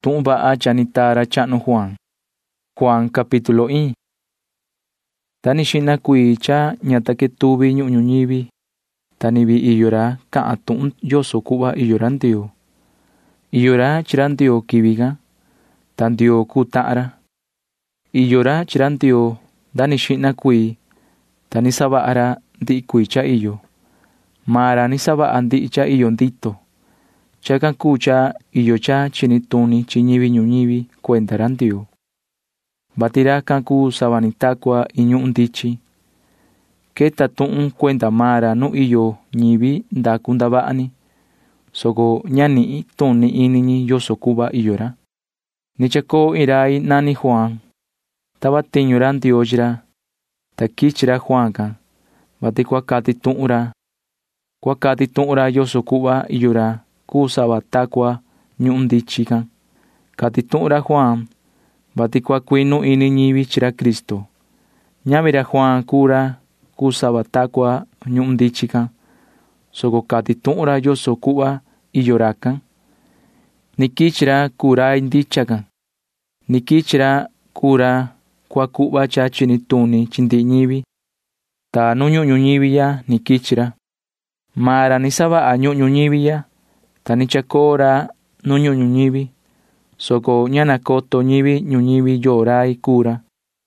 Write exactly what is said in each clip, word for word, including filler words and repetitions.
Tu'un va'a chanita ra cha'nu Juan. Juan capítulo i. Tani xina kuii cha ñata ketuvi ñu'u ñuñivi. Tani vi iyo ra ka'an tu'un yoso ku'va iyo ra Ndioo. Iyo ra chi ra Ndioo kivi ka. Ta Ndioo kuu ta'an ra. Iyo ra chi ra Ndioo tani xina kuii. Tani sava'a ra ndi'i kuii cha iyo. Maa ra ni sava'a ndi'i cha iyo ndito. Chakan kuu cha iyo cha chini tuni chi ñivi ñuñivi kuenda ra Ndioo. Vati rakan kuu savani takua iñu'u ndichi. Keta tu'un kuenda maa ra nu iyo ñivi ndaku ndava'ani. Soko ñani'i tuni ini ñi yoso kuva iyo ra. Ni chakoo in rai nani Juan. Tava tiñu ra Ndioo chi ra. Ta kichi ra Juan kan. Vati kua kati tu'un ra. Kua kati tu'un ra yoso kuva iyo ra. Kuu sava takua ñu'u ndichi kan. Kati tu'un ra Juan. Vati kua kuinu ini ñivi chi ra Kristo. Ñavi ra Juan kuu ra kuu sava takua ñu'u ndichi kan. Soko kati tu'un ra yoso kuva iyo ra kan. Ni kichi ra kuu rai ndicha kan. Ni kichi ra kuu ra kua ku'va cha chini tuni chi ndi'i ñivi. Ta nu ñu'u ñuñivi ya ni kichi ra. Maa ra ni sava'a ñu'u ñuñivi ya. Ta ni chakoo ra nu ñu'u ñuñivi. Soko ña nakoto ñivi ñuñivi yo rai kuu ra.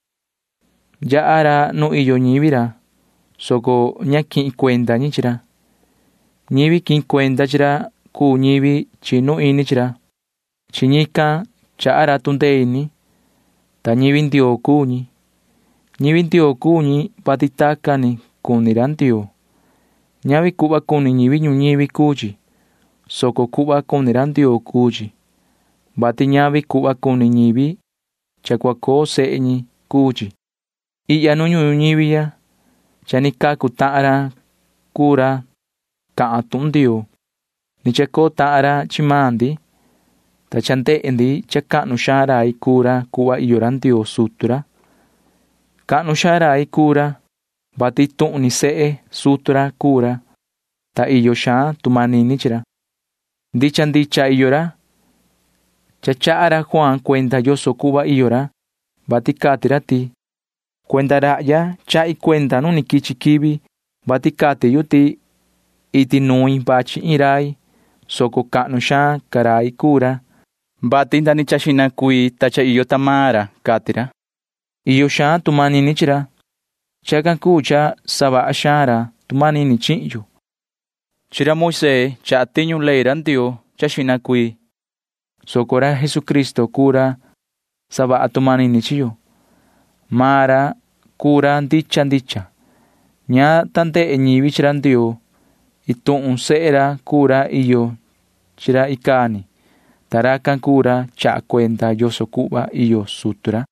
Ya'a ra nu iyo ñivi ra. Soko ña ki'in kuenda ñi chi ra. Ñivi ki'in kuenda chi ra kuu ñivi chinu ini chi ra. Chi ñikan cha'a ra tundee ini. Ta ñivi Ndioo kuu ñi. Ñivi Ndioo kuu ñi vati taka ni kuni ra Ndioo. Ñavi ku'va kuni ñivi ñuñivi kuu chi. Soko ku'va kuni ra Ndioo kuu chi. Vati ñavi ku'va kuni ñivi cha kua koo se'e ñi kuu chi. I'ya nu ñu'u ñuñivi ya. Cha ni kaku ta'an ra kuu ra ka'an tu'un Ndioo. Ni chakoo ta'an ra chi maa ndi. Ta cha nde'e ndi cha ka'nu xaan rai kuu ra ku'va iyo ra Ndioo sutu ra. Ka'nu xaan rai kuu ra. Vati tu'un ni se'e sutu ra kuu ra. Ta iyo xaan tumanini chi ra. Ndicha ndicha iyo ra. Cha cha'a ra Juan kuenda yoso kuva iyo ra. Vati kati ra ti. Kuenda ra'ya cha'i kuenda nu ni kichi kivi. Vati kati yu ti iti nui vachi in rai. Soko ka'nu xaan ka rai kuu ra. Vati ndani cha xina kuii ta cha iyo tamaa ra kati ra. Iyo xaan tumanini chi ra. Chakan kuu cha sava'a xaan ra tumanini chi'in yu. Chi ra Moisés cha tiñu ley ra Ndioo cha xina kuii. Soko ra Jesucristo kuu ra sava'a tumanini chi yo. Maa ra kuu ra ndicha ndicha. Ña tande'e ñivi chi ra Ndioo. Itu'un se'e ra kuu ra iyo chi ra ikani. Ta rakan kuu ra cha'a kuenda yoso ku'va iyo sutu ra.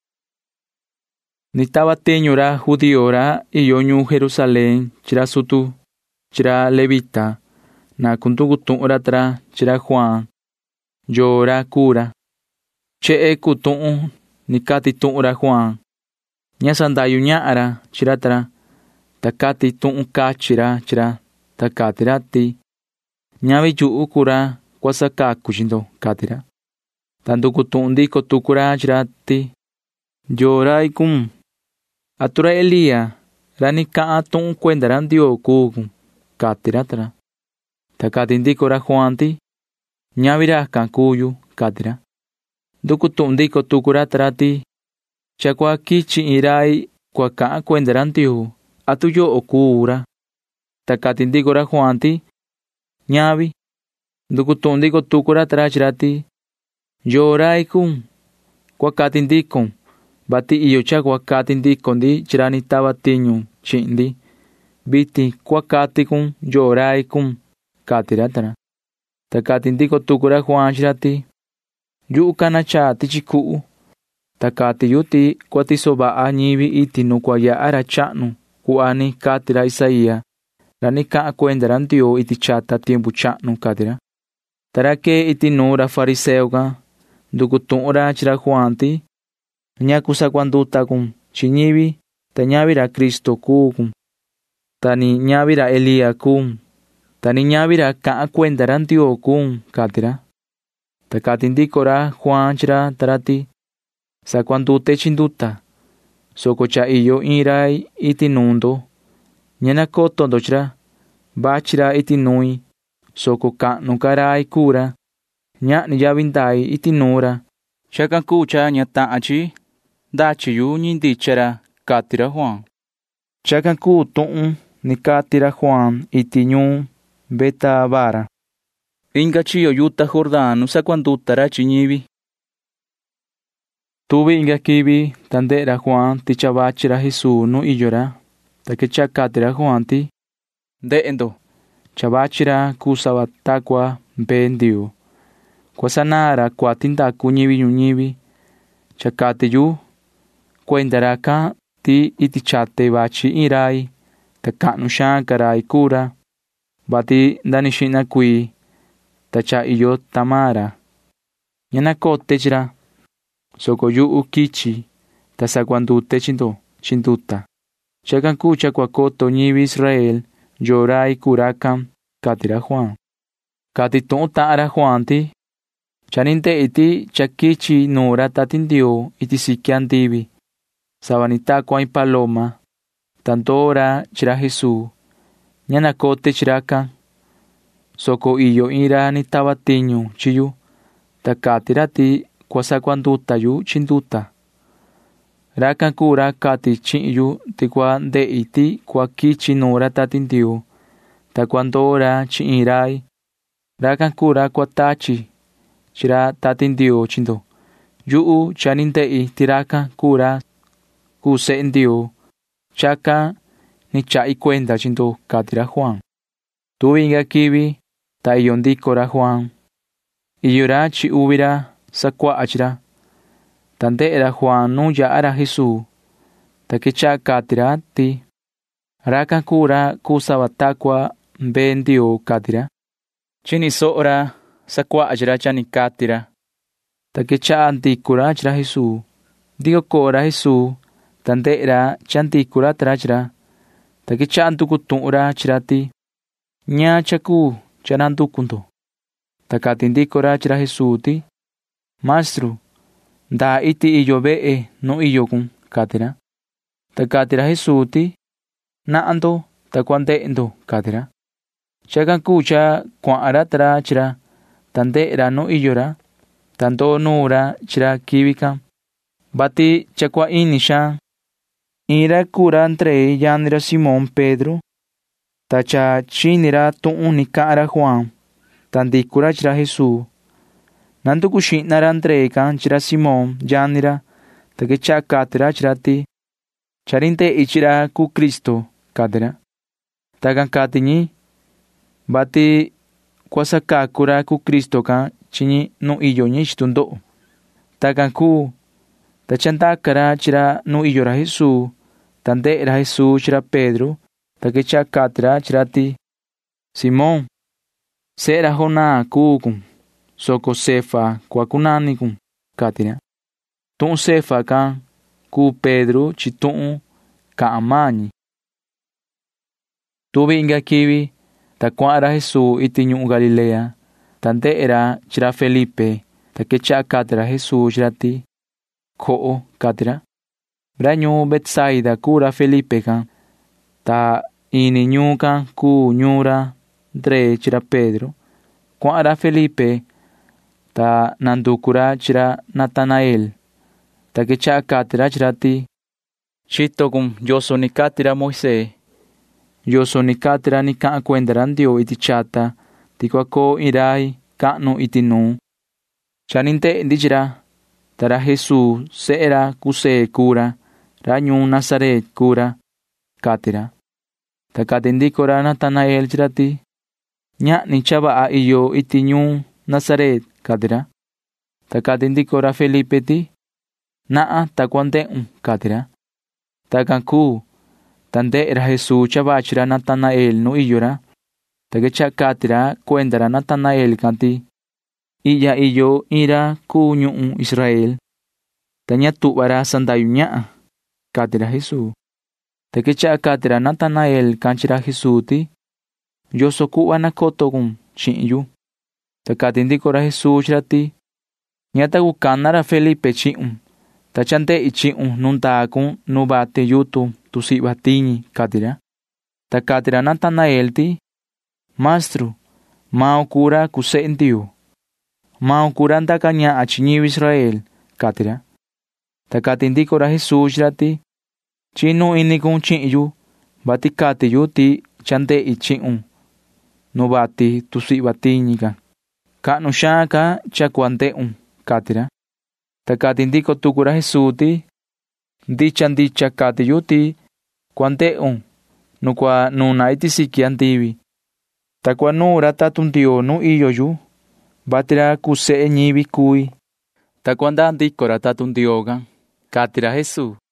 Ni tava tiñu ra judío ra iyo ñuu Jerusalén chi ra sutu chi ra levita. Na kunduku tu'un ra tra chi ra Juan. Yo ra kuu ra. Che'e kuu tu'un ni kati tu'un ra Juan. Ña sandayu ña'a ra chi ra tra. Ta kati tu'un kachi ra chi ra. Ta kati ra ti. Ñavi yu'u kuu ra kua sakaku chi ndo kati ra. Ta nduku tu'un ndiko tuku ra chi ra ti. Yo rai kun. Atu ra Elías ra ni ka'an tu'un kuenda ra Ndioo kuu kun kati ra tra. Ta kati ndiko ra Juan ti. Ñavi rakan kuyu kati ra. Nduku tu'un ndiko tuku ra tra ti. Cha kua kichi in rai kua ka'an kuenda ra Ndioo. Atu yo'o kuu ra. Ta kati ndiko ra Juan ti. Ñavi. Nduku tu'un ndiko tuku ra tra chi ra ti. Yo rai kun. Kua kati ndikon. Vati iyo cha kua kati ndiko ndi chi ra ni tava tiñu chi'in ndi. Viti kua kati kun yo rai kun kati ra tra. Ta kati ndiko tuku ra Juan chi ra ti. Yu'u kana cha tichi ku'u. Ta kati yu ti kua tiso va'a ñivi iti nu kua ya'a ra cha'nu. Ku'a ni kati ra Isaías. Ra ni ka'an kuenda ra Ndioo iti chata tiempu cha'nu kati ra. Ta ra kee iti nu ra fariseo ka. Nduku tu'un ra chi ra Juan ti. Ña kusakuanduta kun chi ñivi. Ta ñavi ra Kristo kuu kun. Ta ni ñavi ra Elías kun. Ta ni ñavi ra ka'an kuenda ra Ndioo kun kati ra. Ta kati ndiko ra Juan chi ra ta ra ti sakuandute chi nduta, soko cha iyo in ra iti nuu ndo. Ña nakoto ndo chi ra vachi ra iti nui, soko ka'nu ka rai kuu ra. Ña'ni yavi ndai iti nuu ra. Chakan kuu cha ña ta'an chi ndachi yu ñi ndicha ra, kati ra Juan. Chakan kuu tu'un ni kati ra Juan iti ñuu Betábara. Inka chiyo yuta Jordán nu sakuanduta ra chi ñivi. Tuvi inka kivi ta nde'e ra Juan ti cha vachi ra Jesús nu iyo ra. Ta kecha'a kati ra Juan ti: ¡Nde'e ndo! Cha vachi ra kuu sava takua mbee Ndioo. Kua sanaa ra kuati ndaku ñivi ñuñivi. Cha kati yu kuenda ra ka ti iti chate vachi in rai, ta ka'nu xaan ka rai kuu ra. Vati ndani xi'na kuii ta cha iyo tamaa ra. Ña nakote chi ra, soko yu'u kichi ta sakuandute chi ndo chi nduta. Chakan kuu cha kuakoto ñivi Israel yoo rai kuu rakan, kati ra Juan. Kati tu'un ta'an ra Juan ti cha ni nde'i ti cha kichi nuu ra Tati Ndioo iti siki andivi, sava ni takua in paloma, ta ndoo ra chi ra Jesús. Ña nakote chi rakan, soko iyo in ra ni tava tiñu chi yu, ta kati ra ti kua sakuanduta yu chi nduta. Rakan kuu ra kati chi'in yu ti kua nde'i ti kua kichi nuu ra Tati Ndioo, ta kua ndoo ra chi in rai. Rakan kuu ra kua tachi chi ra Tati Ndioo chi ndo. Yu'u cha ni nde'i ti rakan kuu ra kuu Se'e Ndioo. Chakan ni cha'i kuenda chi ndo, kati ra Juan. Tuvi inka kivi ta iyo ndiko ra Juan. Iyo ra chi uvi ra sakua'a chi ra. Ta nde'e ra Juan nu ya'a ra Jesús. Ta kecha'a kati ra ti: rakan kuu ra kuu sava takua mbee Ndioo, kati ra. Chini so'o ra sakua'a chi ra cha ni kati ra. Ta kecha'a ndiku ra chi ra Jesús. Ndiko ko'o ra Jesús, ta nde'e ra cha ndiku ra ta ra chi ra. Ta kecha'a nduku tu'un ra chi ra ti: ñaa cha kuu cha nanduku ndo. Ta kati ndiko ra chi ra Jesús ti: Maestru, ndaa iti iyo ve'e nu iyo kun, kati ra. Ta kati ra Jesús ti: na'a ndo ta kua nde'e ndo, kati ra. Chakan kuu cha kua'an ra ta ra chi ra, ta nde'e ra nu iyo ra, ta ndoo nuu ra chi ra kivi kan. Vati cha kua ini xaan. In ra kuu ra André, yani ra Simón Pedro. Ta cha chini ra tu'un ni ka'an ra Juan, ta ndiku ra chi ra Jesús. Nanduku xi'na ra André kan chi ra Simón, yani ra, ta kecha'a kati ra chi ra ti: cha ri nde'i chi ra kuu Cristo, kati ra. Takan kati ñi, vati kua sakaku ra kuu Cristo kan chi ñi nu iyo ñi chi tundo'o. Takan kuu, ta cha ndaka ra chi ra nu iyo ra Jesús. Ta nde'e ra Jesús chi ra Pedro, ta kecha'a kati ra chi ra ti: Simón, se'e ra Jonás kuu kun, soko Cefa kua kunani kun, kati ra. Tu'un Cefa kan kuu Pedro chi tu'un ka'an maa ñi. Tuvi inka kivi ta kua'an ra Jesús iti ñu'u Galilea. Ta nde'e ra chi ra Felipe, ta kecha'a kati ra Jesús chi ra ti: ko'o, kati ra. Ra ñuu Betsaida kuu ra Felipe kan. Ta ini ñuu kan kuu ñuu ra André chi ra Pedro. Kua'an ra Felipe, ta nanduku ra chi ra Natanael. Ta kecha'a kati ra chi ra ti: chito kun yoso ni kati ra Moisés. Yoso ni kati ra ni ka'an kuenda ra Ndioo iti chata ti kua koo in rai ka'nu iti nuu. Cha ni nde'e ndi chi ra. Ta ra Jesús, se'e ra Kusé kuu ra, ra ñuu Nazaret kuu ra, kati ra. Ta kati ndiko ra Natanael chi ra ti: ña'ni cha va'a iyo iti ñuu Nazaret, kati ra. Ta kati ndiko ra Felipe ti: na'a ta kua nde'un, kati ra. Takan kuu, ta nde'e ra Jesús cha vachi ra Natanael nu iyo ra. Ta kecha'a kati ra kuenda ra Natanael kan ti: i'ya iyo in ra kuu ñu'u Israel, ta ña tu'va ra sandayu ña'a, kati ra Jesús. Ta kecha'a kati ra Natanael kan chi ra Jesús ti: yoso ku'va nakoto kun chi'in yu. Ta kati ndiko ra Jesús chi ra ti: Ñata gukana ra Felipe chi'un, ta chande'i chi'un nundakun nu bate yutu tusi'va tiñi, kati ra. Ta kati ra Natanael ti: ―Mastru, mao kuu ra kuu Se'e Ndioo. Mao kuu ra ndaka ña'a chi ñivi Israel ―kati ra. Ta kati ndiko ra Jesús chi ra ti: ―Chinu ini kun chi'in yu, vati kati yu ti chande'i chi'un nu bati tusi'va tiñi can. Ca'nu xaan ca cha cua nde'un ―kati ra. Ta kati ndiko tuku ra Jesús ti: ―Ndicha ndicha kati yu ti cua nde'un nu cua nuna iti siqui andivi, ta cua nuu ra tatun Ndioo nu iyo yu, vati ra kuu se'e ñivi kui, ta cua ndaa ndiko ra tatun Ndioo can ―kati ra Jesús.